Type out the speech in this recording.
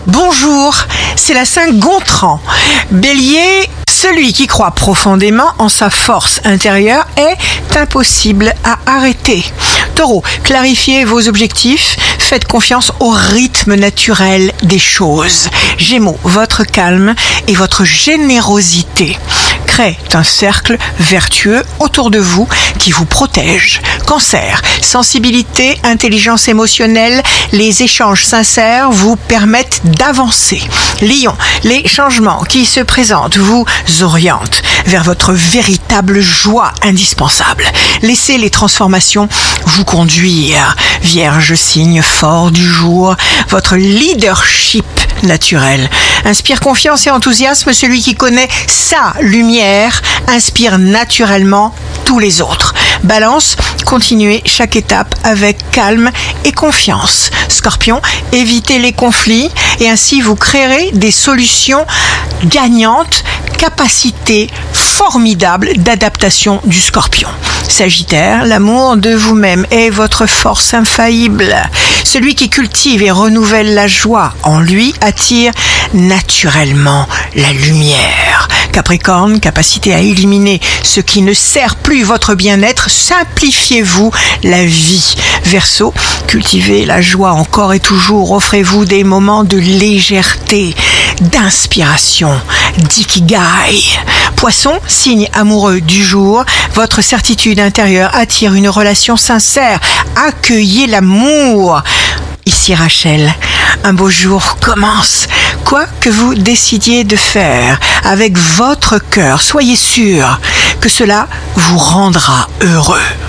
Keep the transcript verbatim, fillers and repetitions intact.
Bonjour, c'est la Saint-Gontran. Bélier, celui qui croit profondément en sa force intérieure est impossible à arrêter. Taureau, clarifiez vos objectifs, faites confiance au rythme naturel des choses. Gémeaux, votre calme et votre générosité créent un cercle vertueux autour de vous qui vous protège. Cancer, sensibilité, intelligence émotionnelle, les échanges sincères vous permettent d'avancer. Lion, les changements qui se présentent vous orientent vers votre véritable joie indispensable. Laissez les transformations vous conduire. Vierge, signe fort du jour, votre leadership naturel inspire confiance et enthousiasme. Celui qui connaît sa lumière inspire naturellement tous les autres. Balance, continuez chaque étape avec calme et confiance. Scorpion, évitez les conflits et ainsi vous créerez des solutions gagnantes. Capacité formidable d'adaptation du Scorpion. Sagittaire, l'amour de vous-même est votre force infaillible. Celui qui cultive et renouvelle la joie en lui attire naturellement la lumière. Capricorne, capacité à éliminer ce qui ne sert plus votre bien-être, simplifiez-vous la vie. Verseau, cultivez la joie encore et toujours, offrez-vous des moments de légèreté, d'inspiration, d'ikigai. Poisson, signe amoureux du jour, votre certitude intérieure attire une relation sincère, accueillez l'amour. Ici Rachel, un beau jour commence. Quoi que vous décidiez de faire avec votre cœur, soyez sûr que cela vous rendra heureux.